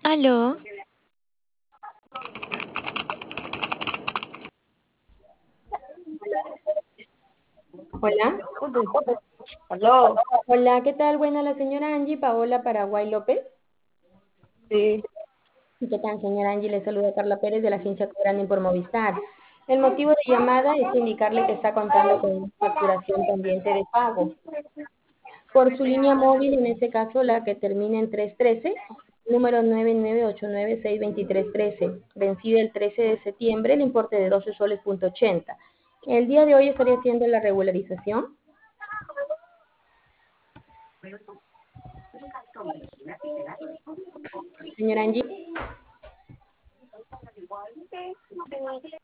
Aló, Hola, Aló, hola, ¿qué tal? Buena la señora Angie Paola Paraguay López. sí, ¿Qué tal, señora Angie? Le saluda Carla Pérez de la agencia Cobranding por Movistar. El motivo de llamada es indicarle que está contando con una facturación pendiente de pago. Por su línea móvil, en este caso la que termina en 313, número 998962313, vencida el 13 de septiembre, el importe de 12 soles punto 80. El día de hoy estaría haciendo la regularización. Señora Angie.